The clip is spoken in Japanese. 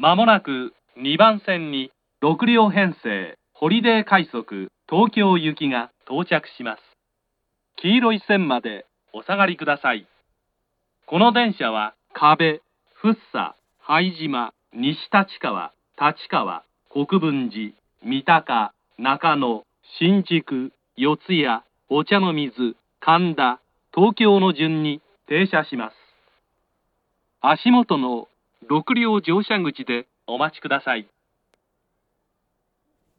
まもなく2番線に6両編成ホリデー快速東京行きが到着します。黄色い線までお下がりください。この電車は壁、福生、拝島、西立川、立川、国分寺、三鷹、中野、新宿、四谷、お茶の水、神田、東京の順に停車します。足元の6両乗車口でお待ちください。